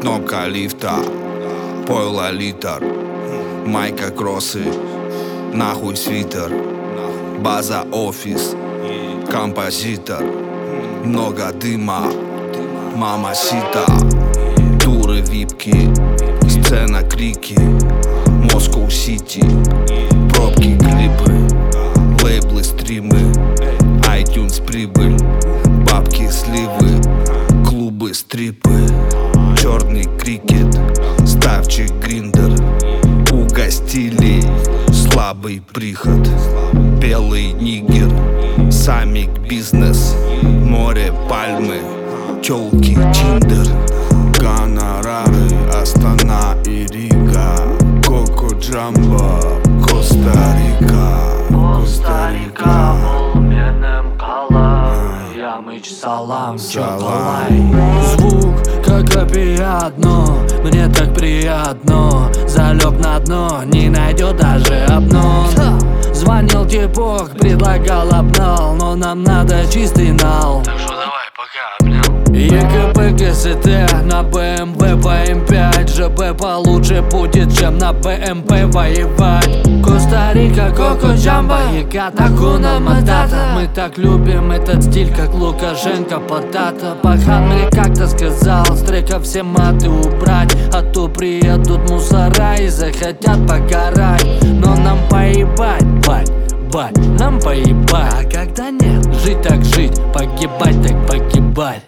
кнопка лифта, пойло литр, майка кроссы, нахуй свитер, база офис, композитор, много дыма, мамасита, туры випки, сцена крики, Москва-Сити, пробки клипы, лейблы стримы, iTunes прибыль, бабки сливы, клубы стрипы, черный крикет, ставчик гриндер, угостили слабый приход, белый нигер, самик бизнес, море пальмы, тёлки тиндер, гонорары Астана и Рига, Коко Джамбо, Коста-Рика. Коста-Рика был менем қалай, ямыч салам, чоколай. Звук как опиатно, мне так приятно. Залег на дно, не найдет даже обнон. Звонил типок, предлагал обнал, но нам надо чистый нал. Так что давай, пока обнял. ЕКП КСТ на БМВ по М5. ЖБ получше будет, чем на БМП воевать. Коста-Рика, Коко Джамбо, Яката, Акуна Матата. Мы так любим этот стиль, как Лукашенко Потата. Пахан мне как-то сказал, с трека все маты убрать, а то приедут мусора и захотят покарать. Но нам поебать, бать, нам поебать. А когда нет, жить так жить, погибать так погибать.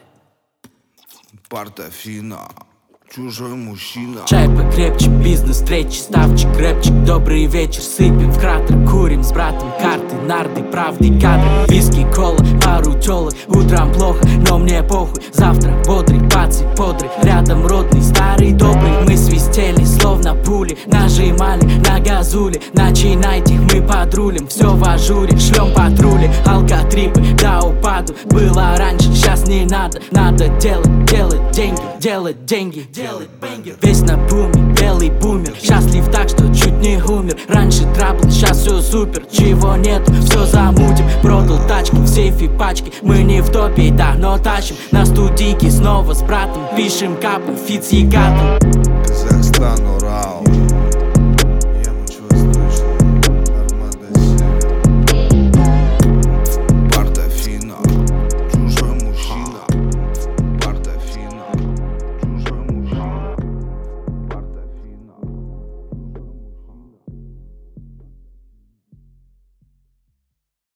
Портофино, чужой мужчина. Чай покрепче, бизнес, встречи, ставчик, рэпчик. Добрый вечер, сыпем в кратер, курим с братом карты, нарды, правды, кадры. Виски, кола, пару тёлок, утром плохо, но мне похуй. Завтра бодрый, паци, подрый, рядом родный, старый, добрый. Мы свистели, словно пули, нажимали на газули. Начинайте, мы подрулим, все в ажуре, шлем патрули. Алкотрипы до упаду, было раньше, сейчас не надо. Надо делать деньги, делать деньги. Делать бенгер. Весь на буме, белый бумер. Счастлив так, что чуть не умер. Раньше трабл, сейчас все супер. Чего нет, все замутим. Продал тачки, в сейфе пачки. Мы не в топе, да, но тащим. На студийке снова с братом. Пишем капы, фит с ягатом. Казахстан, Урал.